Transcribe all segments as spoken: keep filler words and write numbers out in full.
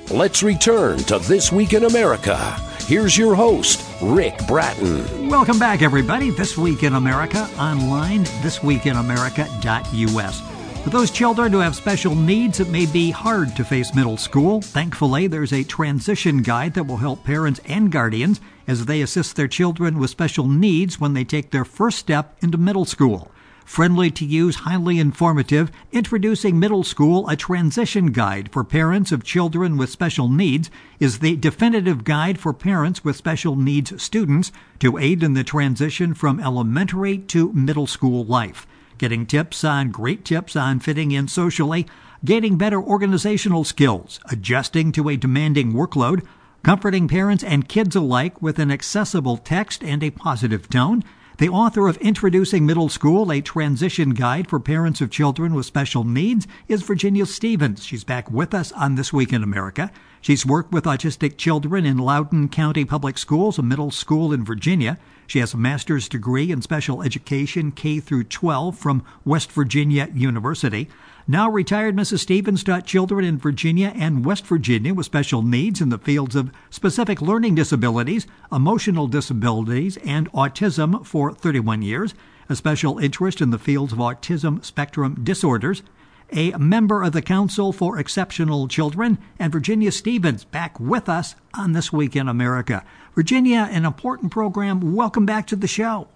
Let's return to This Week in America. Here's your host, Rick Bratton. Welcome back, everybody. This Week in America, online, this week in america dot u s. For those children who have special needs, it may be hard to face middle school. Thankfully, there's a transition guide that will help parents and guardians as they assist their children with special needs when they take their first step into middle school. Friendly to use, highly informative, Introducing Middle School, a Transition Guide for Parents of Children with Special Needs, is the definitive guide for parents with special needs students to aid in the transition from elementary to middle school life. Getting tips on, great tips on fitting in socially, gaining better organizational skills, adjusting to a demanding workload, comforting parents and kids alike with an accessible text and a positive tone. The author of Introducing Middle School, a Transition Guide for Parents of Children with Special Needs, is Virginia Stevens. She's back with us on This Week in America. She's worked with autistic children in Loudoun County Public Schools, a middle school in Virginia. She has a master's degree in special education K through twelve from West Virginia University. Now retired, Missus Stevens taught children in Virginia and West Virginia with special needs in the fields of specific learning disabilities, emotional disabilities, and autism for thirty-one years, a special interest in the fields of autism spectrum disorders, a member of the Council for Exceptional Children, and Virginia Stevens back with us on This Week in America. Virginia, an important program. Welcome back to the show.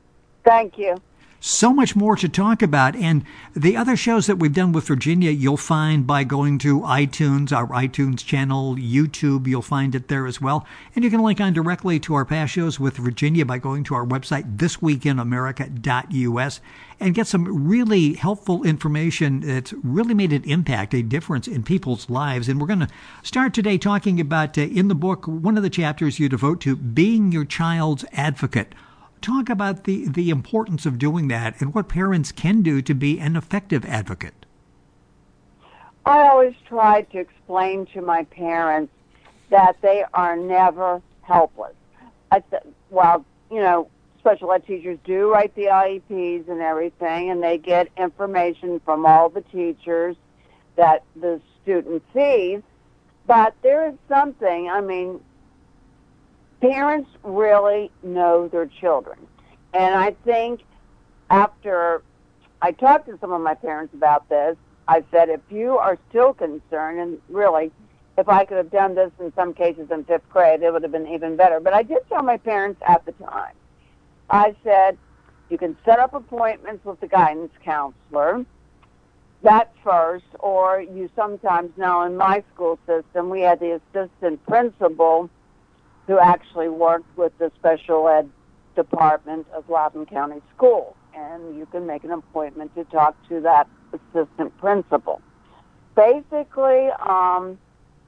Thank you. So much more to talk about. And the other shows that we've done with Virginia, you'll find by going to iTunes, our iTunes channel, YouTube, you'll find it there as well. And you can link on directly to our past shows with Virginia by going to our website, this week in america dot u s, and get some really helpful information that's really made an impact, a difference in people's lives. And we're going to start today talking about, uh, in the book, one of the chapters you devote to being your child's advocate. Talk about the, the importance of doing that and what parents can do to be an effective advocate. I always try to explain to my parents that they are never helpless. I th- well, you know, special ed teachers do write the I E Ps and everything, and they get information from all the teachers that the student sees. But there is something, I mean, parents really know their children. And I think after I talked to some of my parents about this, I said, if you are still concerned, and really, if I could have done this in some cases in fifth grade, it would have been even better. But I did tell my parents at the time, I said, you can set up appointments with the guidance counselor, that first, or you sometimes, now in my school system, we had the assistant principal who actually worked with the special ed department of Loudoun County Schools. And you can make an appointment to talk to that assistant principal. Basically, um,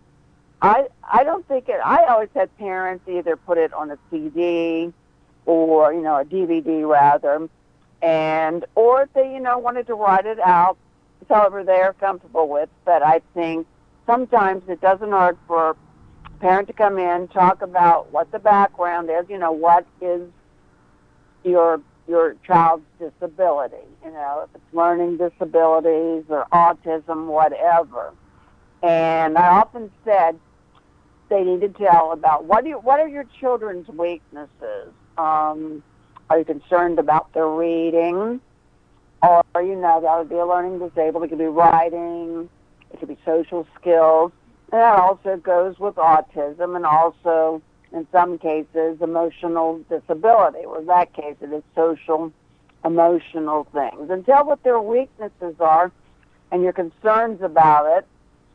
I I don't think it, I always had parents either put it on a C D or, you know, a D V D rather, and, or if they, you know, wanted to write it out, however they're comfortable with. But I think sometimes it doesn't hurt for parent to come in, talk about what the background is, you know, what is your your child's disability, you know, if it's learning disabilities or autism, whatever. And I often said they need to tell about what do you, what are your children's weaknesses? Um, are you concerned about their reading? Or, you know, that would be a learning disabled. It could be writing. It could be social skills. And that also goes with autism and also, in some cases, emotional disability. Well, in that case, it is social, emotional things. And tell what their weaknesses are and your concerns about it.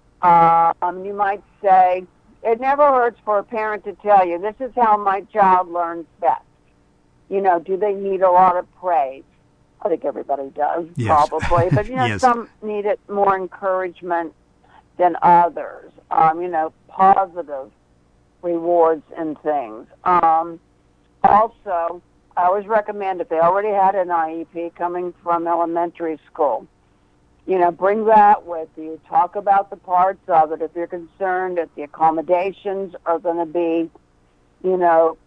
Um, you might say, it never hurts for a parent to tell you, this is how my child learns best. You know, do they need a lot of praise? I think everybody does, yes. probably. But, you know, yes. some need it more encouragement than others. Um, you know, positive rewards and things. Um, also, I always recommend if they already had an I E P coming from elementary school, you know, bring that with you. Talk about the parts of it. If you're concerned that the accommodations are going to be, you know,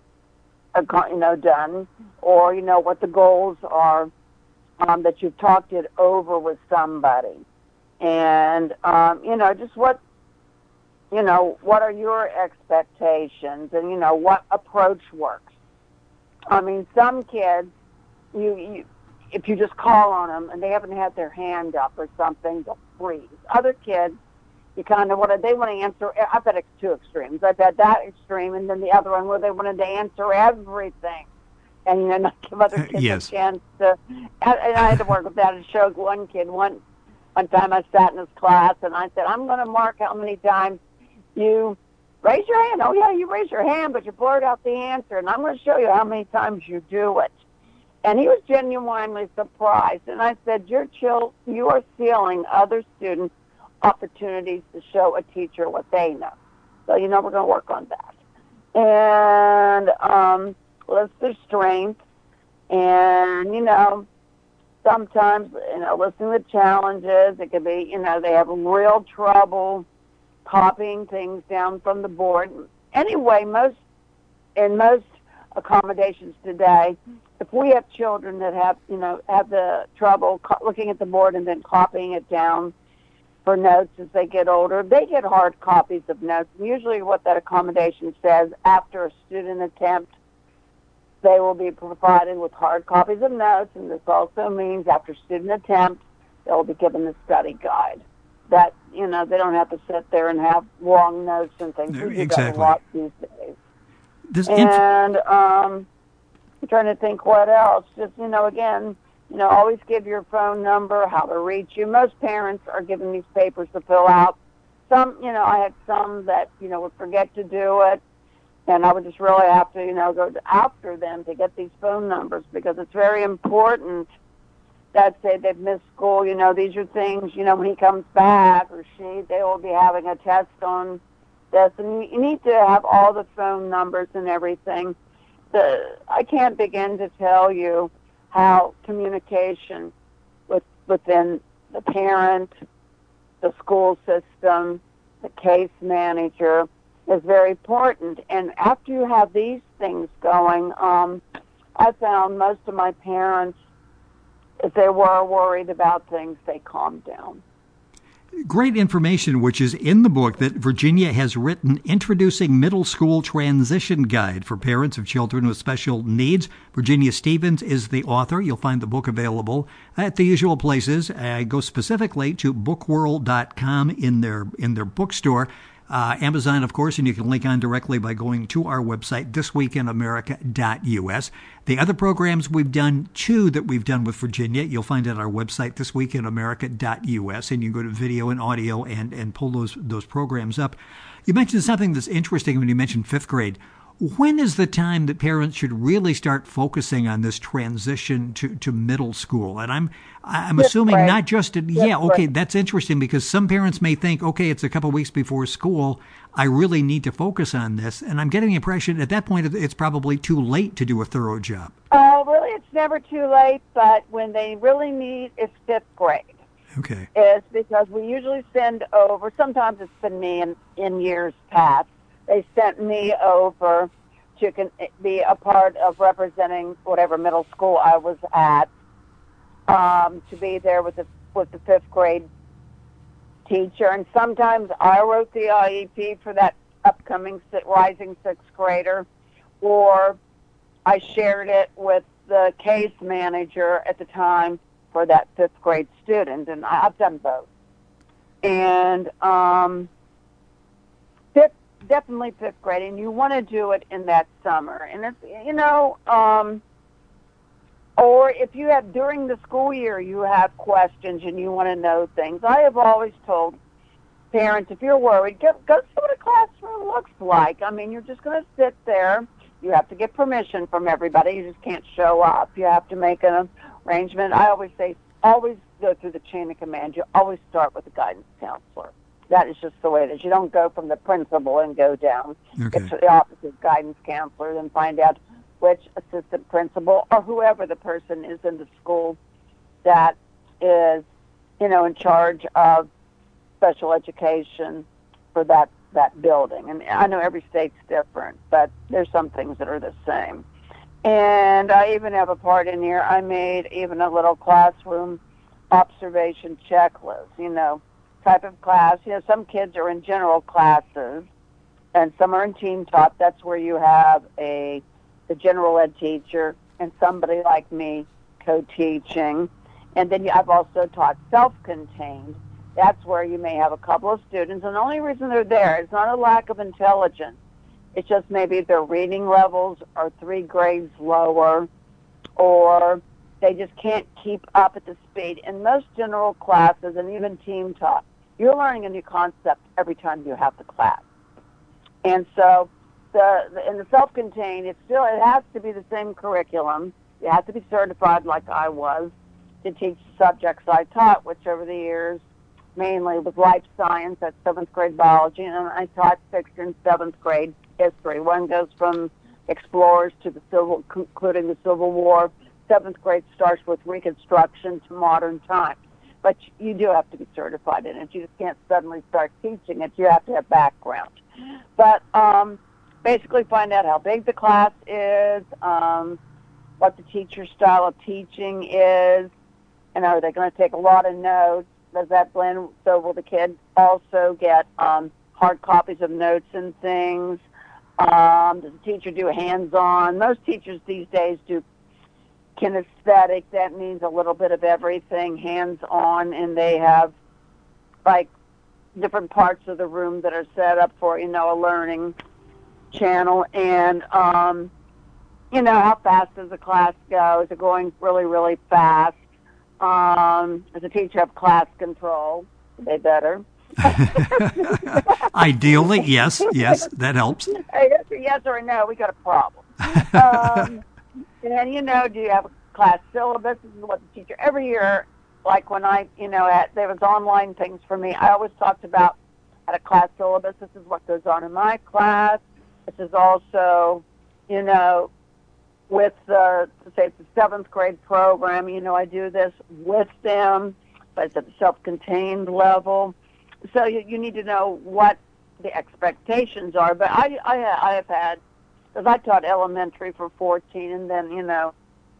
you know, done, or, you know, what the goals are, um, that you've talked it over with somebody. And, um, you know, just what you know, what are your expectations, and, you know, what approach works. I mean, some kids, you, you if you just call on them and they haven't had their hand up or something, they'll freeze. Other kids, you kind of want to, they want to answer. I've had two extremes. I've had that extreme, and then the other one where they wanted to answer everything, and, you know, not give other kids yes. a chance to. And I had to work with that. And showed one kid one one time I sat in his class, and I said, I'm going to mark how many times you raise your hand. Oh, yeah, you raise your hand, but you blurt out the answer, and I'm going to show you how many times you do it. And he was genuinely surprised. And I said, you're chill, you are stealing other students' opportunities to show a teacher what they know. So, you know, we're going to work on that. And um, list their strengths. And, you know, sometimes, you know, listening to challenges. It could be, you know, they have real trouble copying things down from the board. Anyway, most in most accommodations today, if we have children that have, you know, have the trouble co- looking at the board and then copying it down for notes as they get older, they get hard copies of notes. And usually what that accommodation says, after a student attempt, they will be provided with hard copies of notes, and this also means after student attempt, they'll be given the study guide. That, you know, they don't have to sit there and have long notes and things. We do exactly. that a lot these days. This and um, I'm trying to think what else. Just, you know, again, you know, always give your phone number, how to reach you. Most parents are given these papers to fill out. Some, you know, I had some that, you know, would forget to do it, and I would just really have to, you know, go after them to get these phone numbers, because it's very important that say they've missed school. You know, these are things, you know, when he comes back or she, they will be having a test on this. And you, you need to have all the phone numbers and everything. The, I can't begin to tell you how communication with, within the parent, the school system, the case manager is very important. And after you have these things going, um, I found most of my parents, if they were worried about things, they calmed down. Great information, which is in the book that Virginia has written, Introducing Middle School Transition Guide for Parents of Children with Special Needs. Virginia Stevens is the author. You'll find the book available at the usual places. Uh, go specifically to book world dot com in their in their bookstore. Uh, Amazon, of course, and you can link on directly by going to our website, this week in america dot u s. The other programs we've done, two that we've done with Virginia, you'll find at our website, this week in america dot u s, and you can go to video and audio and, and pull those those programs up. You mentioned something that's interesting when you mentioned fifth grade. When is the time that parents should really start focusing on this transition to, to middle school? And I'm I'm Fifth assuming grade. not just at, Fifth yeah, okay, grade. that's interesting, because some parents may think, okay, it's a couple weeks before school, I really need to focus on this. And I'm getting the impression at that point it's probably too late to do a thorough job. Oh, really, it's never too late, but when they really need is fifth grade. Okay. Is because we usually send over, sometimes it's been me in, in years past, they sent me over to can be a part of representing whatever middle school I was at, um, to be there with the with the fifth grade teacher. And sometimes I wrote the I E P for that upcoming rising sixth grader, or I shared it with the case manager at the time for that fifth grade student, and I've done both. And um, fifth, definitely fifth grade, and you want to do it in that summer. And it's, you know, um, or if you have during the school year, you have questions and you want to know things. I have always told parents, if you're worried, go, go see what a classroom looks like. I mean, you're just going to sit there. You have to get permission from everybody. You just can't show up. You have to make an arrangement. I always say, always go through the chain of command. You always start with the guidance counselor. That is just the way it is. You don't go from the principal and go down. Okay. It's the opposite, guidance counselor, then find out which assistant principal or whoever the person is in the school that is, you know, in charge of special education for that, that building. And I know every state's different, but there's some things that are the same. And I even have a part in here. I made even a little classroom observation checklist, you know, type of class. You know, some kids are in general classes, and some are in team taught. That's where you have a the general ed teacher and somebody like me co-teaching. And then you, I've also taught self-contained. That's where you may have a couple of students, and the only reason they're there is not a lack of intelligence. It's just maybe their reading levels are three grades lower, or they just can't keep up at the speed. In most general classes, and even team taught, you're learning a new concept every time you have the class. And so the, the in the self-contained, it's still, it has to be the same curriculum. You have to be certified like I was to teach the subjects I taught, which over the years mainly was life science, that's seventh grade biology, and I taught sixth and seventh grade history. One goes from explorers to the civil, including the Civil War. Seventh grade starts with Reconstruction to modern times. But you do have to be certified in it. You just can't suddenly start teaching it. You have to have background. But um, basically find out how big the class is, um, what the teacher's style of teaching is, and are they going to take a lot of notes? Does that blend? So will the kids also get um, hard copies of notes and things? Um, does the teacher do hands-on? Most teachers these days do kinesthetic. That means a little bit of everything, hands-on, and they have like different parts of the room that are set up for, you know, a learning channel. And, um, you know, how fast does the class go? Is it going really, really fast? Um, does the teacher have class control? They better. Ideally, yes, yes, that helps. Yes or no, we got a problem. Um, and, you know, do you have a class syllabus? This is what the teacher, every year, like when I, you know, at, there was online things for me, I always talked about at a class syllabus, this is what goes on in my class. This is also, you know, with, uh, say, it's a seventh grade program, you know, I do this with them, but it's at the self-contained level. So you, you need to know what the expectations are. But I, I, I have had, because I taught elementary for fourteen, and then, you know,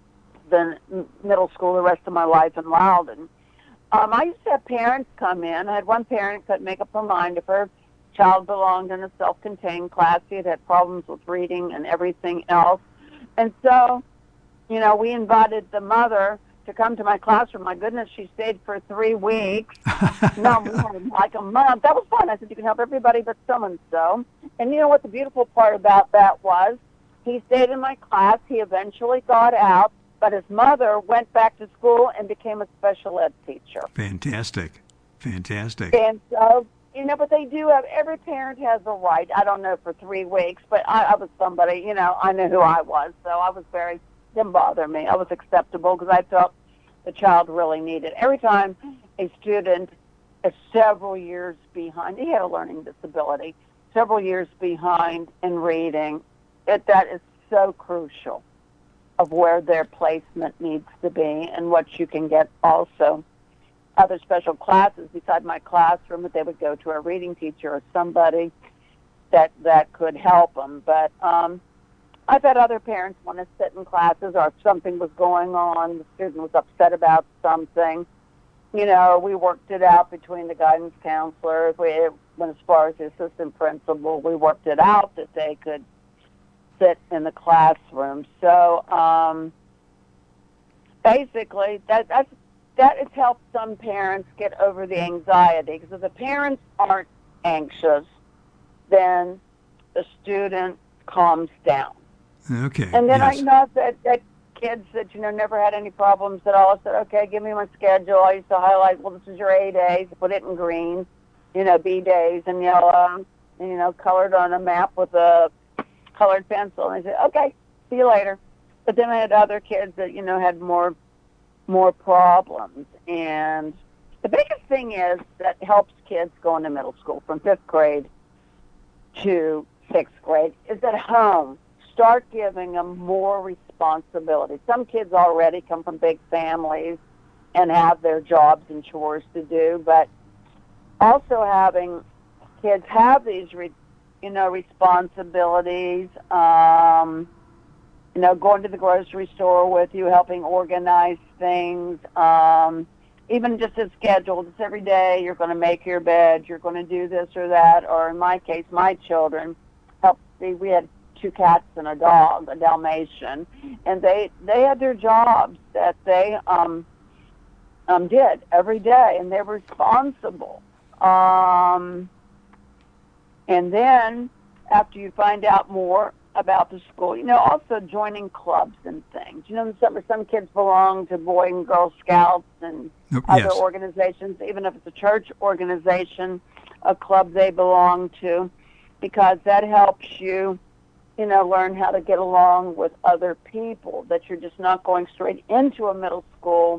then middle school the rest of my life in Loudon. Um, I used to have parents come in. I had one parent that make up her mind if her child belonged in a self-contained class. He had had problems with reading and everything else. And so, you know, we invited the mother to come to my classroom. My goodness, she stayed for three weeks. No, like a month. That was fun. I said, you can help everybody but so-and-so. And you know what the beautiful part about that was? He stayed in my class. He eventually got out, but his mother went back to school and became a special ed teacher. Fantastic. Fantastic. And so, you know, but they do have, every parent has a right. I don't know for three weeks, but I, I was somebody, you know, I knew who I was, so I was very, didn't bother me. I was acceptable because I felt the child really needed. Every time a student is several years behind, he had a learning disability, several years behind in reading, it, that is so crucial of where their placement needs to be and what you can get also. Other special classes beside my classroom, that they would go to a reading teacher or somebody that that could help them. But um, I've had other parents want to sit in classes, or if something was going on, the student was upset about something. You know, we worked it out between the guidance counselors. We, when as far as the assistant principal, we worked it out that they could sit in the classroom. So um, basically, that, that's that has helped some parents get over the anxiety, because if the parents aren't anxious, then the student calms down. Okay. And then yes. I know that, that kids that, you know, never had any problems at all, I said, okay, give me my schedule. I used to highlight, well, this is your A days, put it in green, you know, B days in yellow, and, you know, colored on a map with a colored pencil. And I said, okay, see you later. But then I had other kids that, you know, had more more problems. And the biggest thing is that helps kids go into middle school from fifth grade to sixth grade is at home. Start giving them more responsibility. Some kids already come from big families and have their jobs and chores to do, but also having kids have these, re, you know, responsibilities, um, you know, going to the grocery store with you, helping organize things, um, even just a schedule. It's every day you're going to make your bed, you're going to do this or that, or in my case, my children helped see. We had two cats and a dog, a Dalmatian, and they they had their jobs that they um, um, did every day, and they were responsible. Um, and then after you find out more about the school, you know, also joining clubs and things. You know, some some kids belong to Boy and Girl Scouts and yes. other organizations, even if it's a church organization, a club they belong to, because that helps you, you know, learn how to get along with other people, that you're just not going straight into a middle school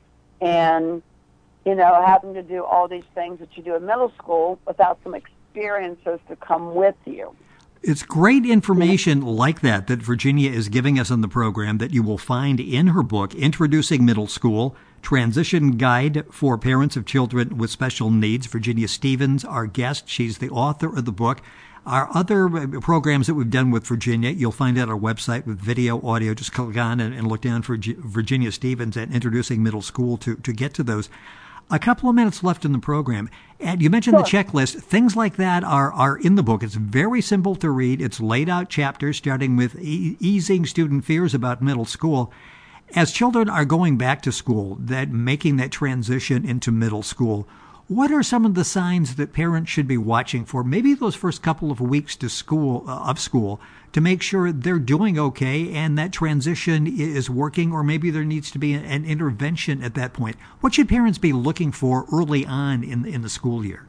and, you know, having to do all these things that you do in middle school without some experiences to come with you. It's great information like that that Virginia is giving us on the program that you will find in her book, Introducing Middle School, Transition Guide for Parents of Children with Special Needs. Virginia Stevens, our guest. She's the author of the book. Our other programs that we've done with Virginia, you'll find at our website with video, audio. Just click on and, and look down for G- Virginia Stevens and Introducing Middle School to, to get to those. A couple of minutes left in the program. And you mentioned Sure. the checklist. Things like that are, are in the book. It's very simple to read. It's laid out chapters starting with e- easing student fears about middle school. As children are going back to school, that making that transition into middle school, what are some of the signs that parents should be watching for, maybe those first couple of weeks to school uh, of school, to make sure they're doing okay and that transition is working, or maybe there needs to be an intervention at that point? What should parents be looking for early on in in the school year?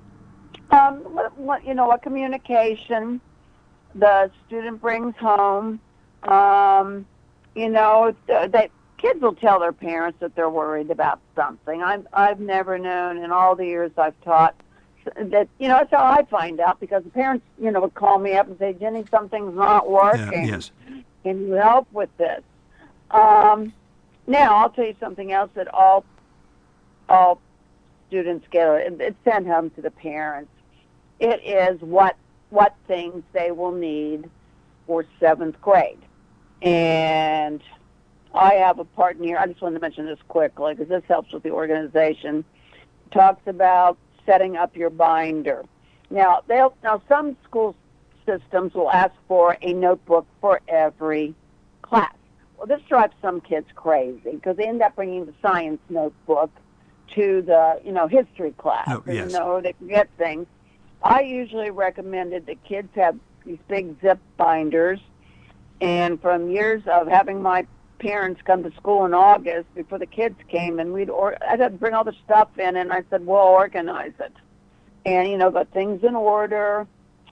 Um, what, what, you know, what communication the student brings home. Um, you know, that kids will tell their parents that they're worried about something. I've I've never known in all the years I've taught that, you know, that's how I find out, because the parents, you know, would call me up and say, Jenny, something's not working. Yeah, yes. Can you help with this? Um, now, I'll tell you something else that all all students get. It's sent home to the parents. It is what what things they will need for seventh grade. And I have a part in here. I just wanted to mention this quickly because this helps with the organization. It talks about setting up your binder. Now, they'll now some school systems will ask for a notebook for every class. Well, this drives some kids crazy because they end up bringing the science notebook to the, you know, history class. Oh, yes. You know, they forget things. I usually recommended that kids have these big zip binders, and from years of having my parents come to school in August before the kids came, and we'd or I'd have to bring all the stuff in, and I said, we'll organize it. And, you know, got things in order.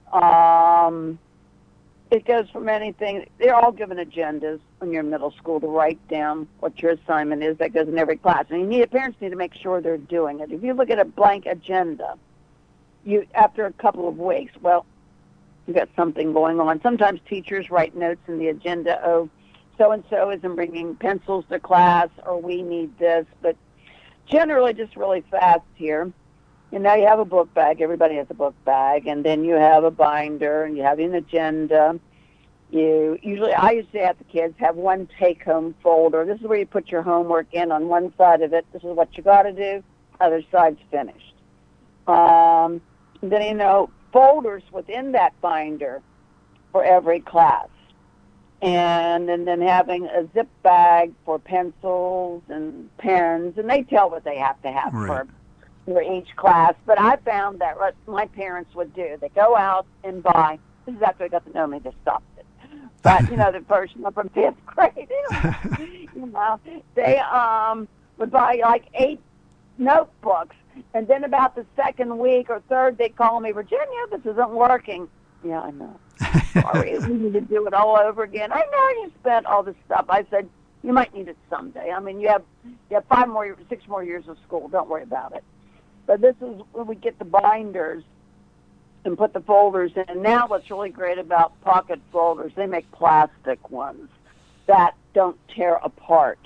Um, it goes from anything. They're all given agendas when you're in middle school to write down what your assignment is. That goes in every class. And you need, parents need to make sure they're doing it. If you look at a blank agenda, you after a couple of weeks, well, you got something going on. Sometimes teachers write notes in the agenda, oh, so-and-so isn't bringing pencils to class, or we need this. But generally, just really fast here, you know, you have a book bag. Everybody has a book bag. And then you have a binder, and you have an agenda. You usually, I usually have the kids have one take-home folder. This is where you put your homework in on one side of it. This is what you got to do. Other side's finished. Um, then, you know, folders within that binder for every class. And, and then having a zip bag for pencils and pens, and they tell what they have to have Right. for, for each class. But I found that what my parents would do, they go out and buy, this is after they got to know me, they stopped it. But, you know, the first one from fifth grade, you know, they um, would buy like eight notebooks. And then about the second week or third, they'd call me, Virginia, this isn't working. Yeah, I know. Sorry, we need to do it all over again. I know you spent all this stuff. I said, you might need it someday. I mean, you have you have five more, six more years of school. Don't worry about it. But this is when we get the binders and put the folders in. And now what's really great about pocket folders, they make plastic ones that don't tear apart.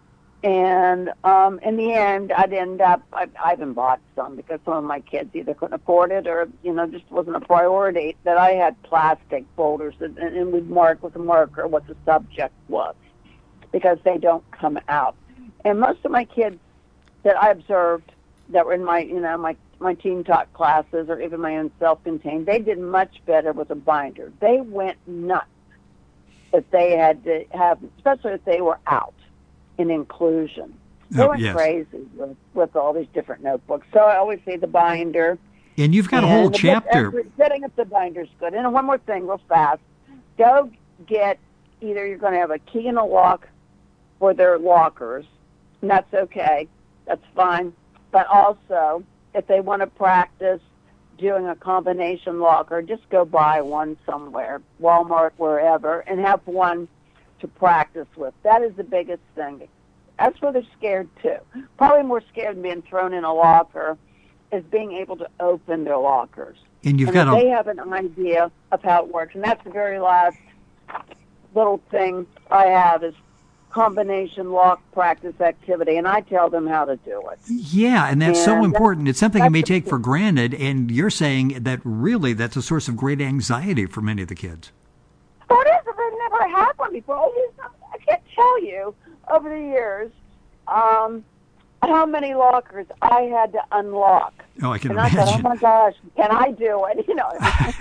And um, in the end, I'd end up, I, I even bought some because some of my kids either couldn't afford it or, you know, just wasn't a priority, that I had plastic folders and, and we'd mark with a marker what the subject was because they don't come out. And most of my kids that I observed that were in my, you know, my, my teen talk classes or even my own self-contained, they did much better with a binder. They went nuts if they had to have, especially if they were out in inclusion. They Oh, went yes. crazy with, with all these different notebooks. So I always say the binder. And you've got a And whole the book- chapter. and setting up the binder's good. And one more thing, real fast. Go get, either you're going to have a key and a lock for their lockers, and that's okay. That's fine. But also, if they want to practice doing a combination locker, just go buy one somewhere, Walmart, wherever, and have one to practice with. That is the biggest thing. That's where they're scared, too. Probably more scared than being thrown in a locker is being able to open their lockers. And you've and got if a they have an idea of how it works. And that's the very last little thing I have is combination lock practice activity, and I tell them how to do it. Yeah, and that's so And important. It's something you may that's the take for key. granted, and you're saying that really that's a source of great anxiety for many of the kids. Oh, it is. I've never had one before. Oh, yes, I can't tell you over the years um, how many lockers I had to unlock. Oh, I can And I thought, oh imagine. my gosh, can I do it? You know, I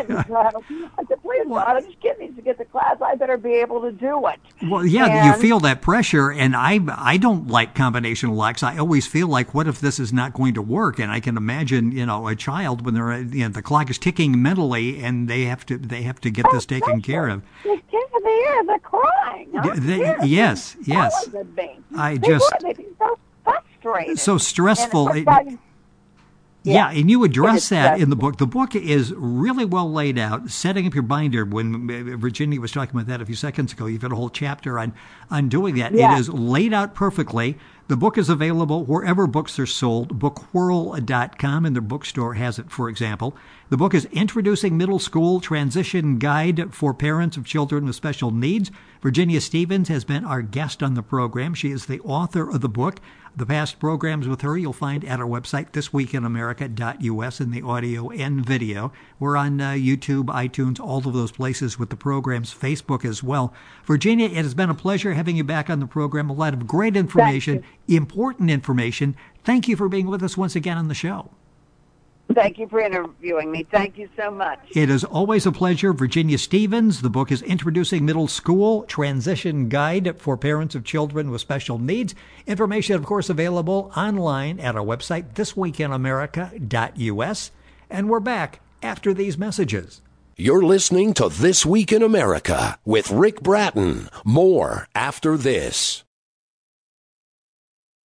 said, please God, I just kid needs to get to class. I better be able to do it. Well, yeah, you And- feel that pressure, and I I don't like combination locks. I always feel like, what if this is not going to work? And I can imagine, you know, a child when they're, you know, the clock is ticking mentally, and they have to they have to get this taken care of. The kids in the ear, they're crying. Yeah, Huh? they- Seriously. yes, yes. That would be. I They just- would. They'd be so frustrated. So stressful. And It- of course, Yeah, and you address It's that in the stressful. book. The book is really well laid out, setting up your binder. When uh, Virginia was talking about that a few seconds ago, you've got a whole chapter on, on doing that. Yeah. It is laid out perfectly. The book is available wherever books are sold. book whirl dot com and their bookstore has it, for example. The book is Introducing Middle School Transition Guide for Parents of Children with Special Needs. Virginia Stevens has been our guest on the program. She is the author of the book. The past programs with her you'll find at our website, this week in america dot u s, in the audio and video. We're on uh, YouTube, iTunes, all of those places with the programs, Facebook as well. Virginia, it has been a pleasure having you back on the program. A lot of great information, important information. Thank you for being with us once again on the show. Thank you for interviewing me. Thank you so much. It is always a pleasure. Virginia Stevens. The book is Introducing Middle School Transition Guide for Parents of Children with Special Needs. Information, of course, available online at our website, this week in america dot u s. And we're back after these messages. You're listening to This Week in America with Rick Bratton. More after this.